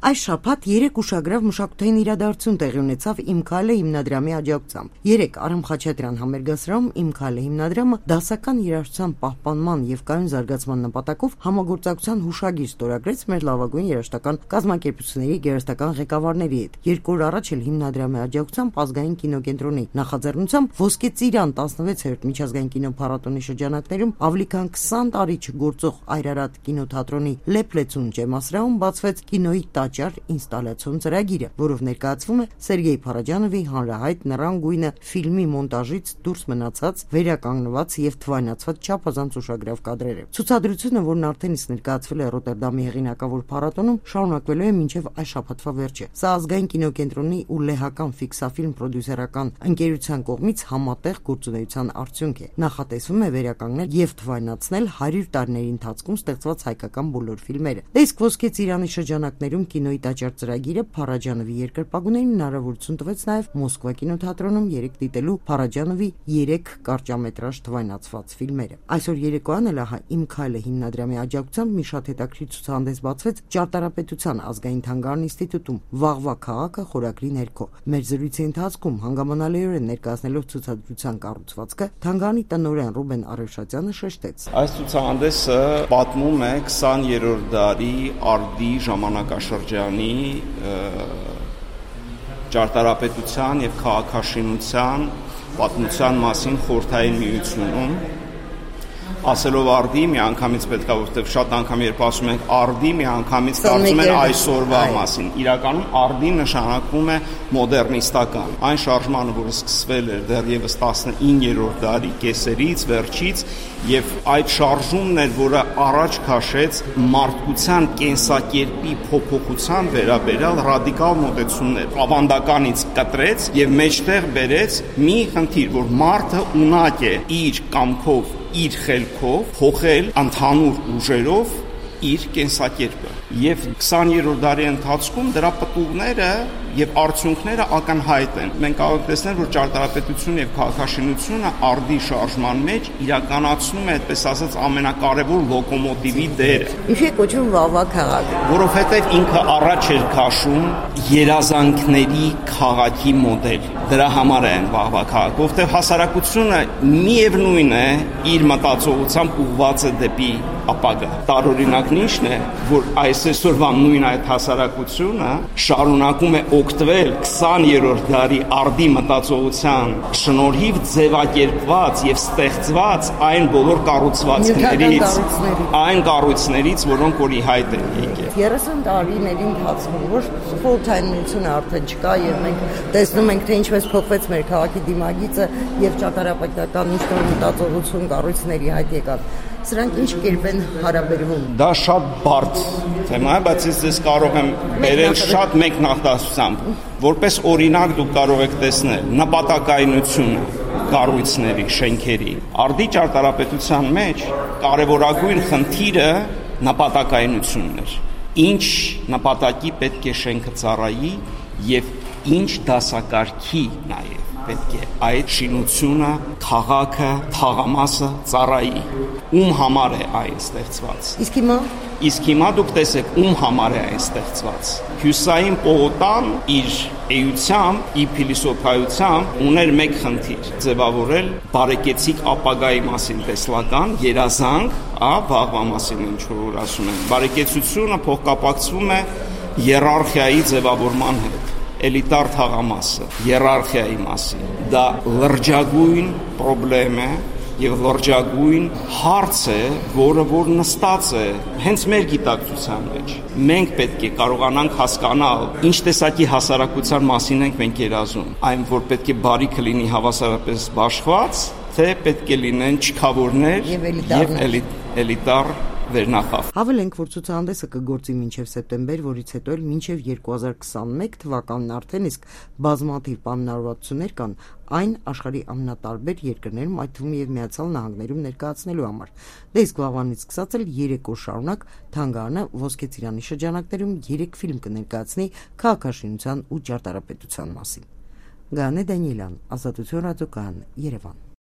Այս շաբաթ 3 ուշագրավ մշակութային իրադարձություն տեղի ունեցավ «Իմ քայլը» հիմնադրամի աջակցությամբ։ 3 Արամ Խաչատրյան համերգասրահում «Իմ քայլը» հիմնադրամը դասական երաժշտության պահպանման եւ կայուն զարգացման նպատակով համագործակցության հուշագիր ստորագրեց մեր լավագույն երաժշտական կազմակերպությունների գերեզտական ղեկավարների հետ։ 2 օր առաջ էլ հիմնադրամի աջակցությամբ Ազգային կինոկենտրոնի նախաձեռնությամբ Ոսկե ծիրան 16-րդ միջազգային կինոփառատոնի շրջանակներում ավելի քան 20 տարի չգործող Այրարատ կինոթատրոնի Լեփլեցուն ջեմասրահում բացվեց կինոյի ինստալացիոն ծրագիրը, որով ներկայացվում է Սերգեյ Փարաջանովի հանրահայտ Նռան գույնը ֆիլմի մոնտաժից դուրս մնացած, վերականգնված եւ թվայնացված չափազանց ուշագրավ կադրերը։ Ցուցադրությունը, որն արդեն իսկ ներկայացվել է Ռոտերդամի հեղինակավոր փառատոնում, շարունակվելու է մինչև այս շաբաթվա վերջը։ Սա Ազգային կինոկենտրոնի ու լեհական ֆիքսաֆիլմ պրոդյուսերական ընկերության կողմից համատեղ գործունեության արդյունք է։ Նախատեսվում է վերականգնել եւ թվայնացնել 100 տարիների ընթացքում ստեղծված հայկական բոլոր ֆիլմերը։ Դե իսկ Ոսկե ծիրանի շրջանակներում կինոյի տաճար ծրագիրը Փարաջանովի երկրպագուներին հնարավորություն տվեց նաև Մոսկվա կինոթատրոնում 3 դիտելու Փարաջանովի 3 կարճամետրաժ թվայնացված ֆիլմերը։ Այսօր երեկոյան էլ «Իմ քայլը» հիմնադրամի աջակցությամբ մի շատ հետաքրքիր ցուցահանդես բացվեց Ճարտարապետության ազգային թանգարան ինստիտուտում «Վաղվա քաղաքը» խորագրի ներքո։ Մեր զրույցի ընթացքում հանգամանալիորեն ներկայացնելով ցուցադրության կառուցվածքը թանգարանի տնօրեն Ռուբեն Արևշատյանը շեշտեց. Այս ցուցահանդեսը պատմում է 20-րդ դարի արդի ժամանակաշրջանի ճարտարապետության եւ քաղաքաշինության պատմության մասին Խորհրդային Միությունում։ Ասելով արդի, միանգամից պետքա, որովհետև շատ անգամ երբ ասում ենք արդի, միանգամից կարծում են այսօրվա մասին։ Իրականում արդի նշանակում է մոդեռնիստական։ Այն շարժմանը, որը սկսվել էր դեռևս 19-րդ դարի կեսերից, վերջից, եւ այդ շարժումն էր, որը առաջ քաշեց մարդկության կենսակերպի փոփոխության վերաբերյալ ռադիկալ մոտեցումներ։ Ավանդականից կտրեց եւ մեջտեղ բերեց մի խնդիր, որ մարդը ունակ է իր կամքով, իր խելքով փոխել ընդհանուր ուժերով իր կենսակերպը եւ 20-րդ դարի ընթացքում դրա պտուղները եւ արդյունքները ակնհայտ են։ Մենք կարող ենք տեսնել, որ ճարտարապետությունը եւ քաղաքաշինությունը արդի շարժման մեջ իրականացնում է, այդպես ասած, ամենակարևոր լոկոմոտիվի դերը։ Ինչի է կոչվում վաղվա քաղաք, որովհետեւ ինքը առաջ էր քաշում երազանքների քաղաքի մոդել։ Դրա համար է վաղվա քաղաք, որովհետեւ հասարակությունը միևնույն է իր մտածողությամբ ուղղված է դեպի ապագա։ Տարօրինակն ինչն է, որ այսօրվա նույն այդ հասարակությունը շարունակում է օգտվել 20-րդ դարի արդի մտածողության շնորհիվ ձևակերպված եւ ստեղծված այն բոլոր կառուցվածքներից, այն կառույցներից, որոնք որ ի հայտ են եկել։ 30 տարիների ընթացքում որ Խորհրդային Միությունը արդեն չկա եւ մենք տեսնում ենք, թե ինչպես փոխվեց մեր քաղաքի դիմագիծը եւ ճարտարապետական ինչ-որ մտածողություն կառույցների հայտ եկան։ Սրանք ինչ կերպ են հարաբերվում։ Դա շատ բարդ թեմա է, բայց ես կարող եմ բերել շատ մեկ նախադասությամբ, որպես օրինակ դուք կարող եք տեսնել նպատակայնությունը կառույցների, շենքերի։ Արդի ճարտարապետության մեջ կարևորագույն խնդիրը նպատակայնությունն էր։ Ինչ նպատակի պետք է շենքը ծառայի եւ ինչ դասակարգի նաեւ պետք է այդ շինությունը, քաղաքը, թաղամասը ծառայի։ Ում համար է այն ստեղծված։ Իսկ հիմա դուք տեսեք, ում համար է այն ստեղծված։ Հյուսային պողոտան իր էությամբ, իր փիլիսոփայությամբ ուներ մեկ խնդիր՝ ձևավորել բարեկեցիկ ապագայի մասին տեսլական երազանք, վաղվա մասին ինչ որ ասում են։ Բարեկեցությունը փոխկապակցվում է հիերարխիայի ձևավորման հետ։ Էլիտար թաղամասը, հիերարխիայի մասին։ Դա լրջագույն խնդրեմ է եւ լրջագույն հարց է, որը որ նստած է հենց մեր գիտակցության մեջ։ Մենք պետք է կարողանանք հասկանալ ինչ տեսակի հասարակության մասին ենք մենք երազում։ Այն, որ պետք է բարիքը լինի հավասարապես բաշխված, թե պետք է լինեն չքավորներ եւ էլիտար վերնախավ։ Հավելենք, որ ցուցահանդեսը կգործի մինչև սեպտեմբեր, որից հետո էլ մինչև 2021 թվականն արդեն իսկ բազմաթիվ պայմանավորվածություններ կան այն աշխարհի ամենատարբեր երկրներում, այդ թվում եւ Միացյալ Նահանգներում ներկայացնելու համար։ Դե իսկ վաղվանից սկսած էլ 3 օր շարունակ թանգարանը Ոսկե ծիրանի շրջանակներում 3 ֆիլմ կներկայացնի քաղաքաշինության ու ճարտարապետության մասին։ Գաներ Դանիելյան, Ազատություն ռադիոկայան, Երևան։